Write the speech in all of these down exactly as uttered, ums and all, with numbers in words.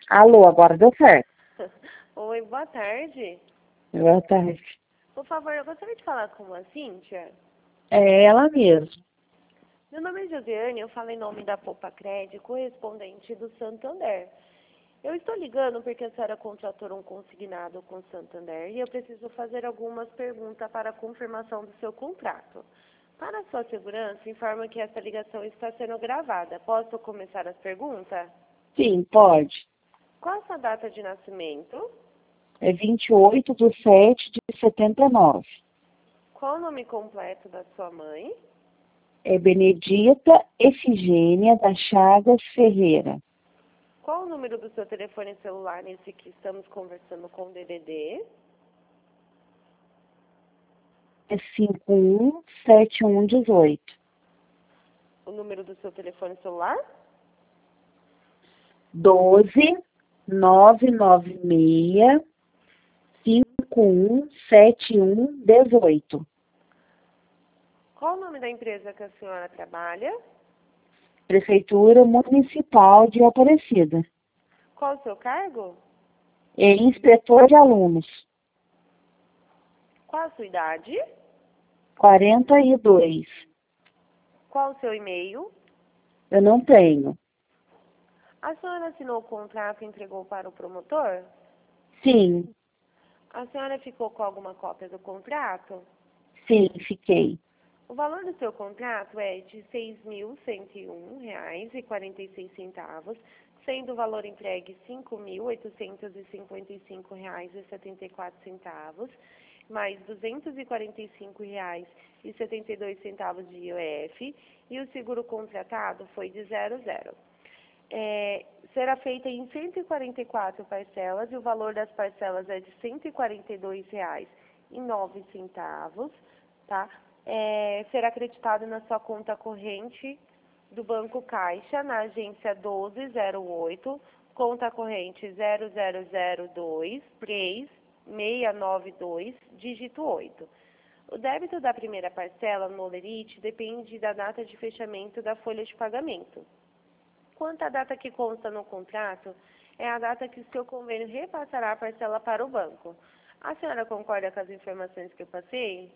Alô, agora deu certo. Oi, boa tarde. Boa tarde. Por favor, eu gostaria de falar com a Cíntia. É ela mesmo. Meu nome é Josiane, eu falo em nome da Poupa Cred, correspondente do Santander. Eu estou ligando porque a senhora contratou um consignado com o Santander e eu preciso fazer algumas perguntas para a confirmação do seu contrato. Para sua segurança, informo que essa ligação está sendo gravada. Posso começar as perguntas? Sim, pode. Qual a sua data de nascimento? É vinte e oito de sete de setenta e nove. Qual o nome completo da sua mãe? É Benedita Efigênia da Chagas Ferreira. Qual o número do seu telefone celular nesse que estamos conversando com o D D D? É cinco um sete um um oito. O número do seu telefone celular? doze nove nove seis cinco um sete um oito. Qual o nome da empresa que a senhora trabalha? Prefeitura Municipal de Aparecida. Qual o seu cargo? É inspetor de alunos. Qual a sua idade? quarenta e dois. Qual o seu e-mail? Eu não tenho. A senhora assinou o contrato e entregou para o promotor? Sim, A senhora ficou com alguma cópia do contrato? sim, fiquei. O valor do seu contrato é de seis mil cento e um reais e quarenta e seis centavos, sendo o valor entregue cinco mil oitocentos e cinquenta e cinco reais e setenta e quatro centavos, mais duzentos e quarenta e cinco reais e setenta e dois centavos de I O F, e o seguro contratado foi de zero a zero. É, será feita em cento e quarenta e quatro parcelas e o valor das parcelas é de cento e quarenta e dois reais e nove centavos, tá? É, será acreditado na sua conta corrente do Banco Caixa, na agência doze zero oito, conta corrente zero zero zero dois três seis nove dois, dígito oito. O débito da primeira parcela no Lerite depende da data de fechamento da folha de pagamento. Quanto à data que consta no contrato, é a data que o seu convênio repassará a parcela para o banco. A senhora concorda com as informações que eu passei?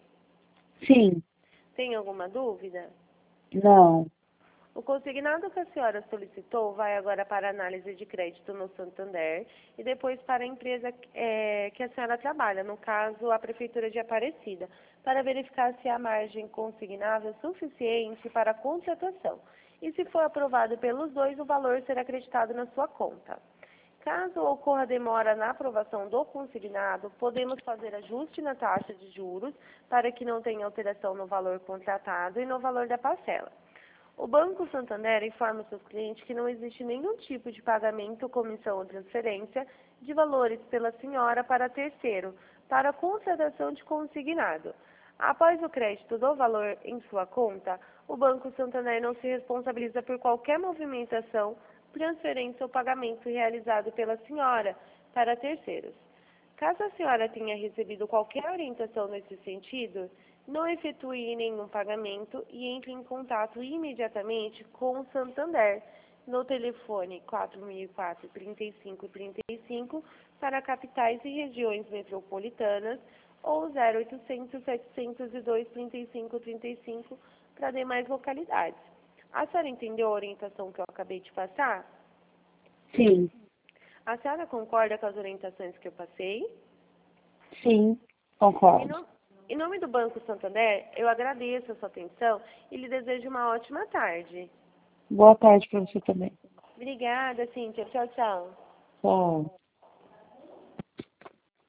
Sim, Tem alguma dúvida? não. O consignado que a senhora solicitou vai agora para análise de crédito no Santander e depois para a empresa é, que a senhora trabalha, no caso, a Prefeitura de Aparecida, para verificar se a margem consignável é suficiente para a contratação. E se for aprovado pelos dois, o valor será acreditado na sua conta. Caso ocorra demora na aprovação do consignado, podemos fazer ajuste na taxa de juros para que não tenha alteração no valor contratado e no valor da parcela. O Banco Santander informa seus clientes que não existe nenhum tipo de pagamento, comissão ou transferência de valores pela senhora para terceiro, para a contratação de consignado. Após o crédito do valor em sua conta, o Banco Santander não se responsabiliza por qualquer movimentação, transferência ou pagamento realizado pela senhora para terceiros. Caso a senhora tenha recebido qualquer orientação nesse sentido, não efetue nenhum pagamento e entre em contato imediatamente com o Santander no telefone quatro mil e quatro, trinta e cinco trinta e cinco para capitais e regiões metropolitanas ou zero oitocentos, setecentos e dois, trinta e cinco trinta e cinco para demais localidades. A senhora entendeu a orientação que eu acabei de passar? Sim, A senhora concorda com as orientações que eu passei? sim, Em, concordo. no- em nome do Banco Santander, eu agradeço a sua atenção e lhe desejo uma ótima tarde. Boa tarde para você também. Obrigada, Cíntia. Tchau, tchau. Tchau.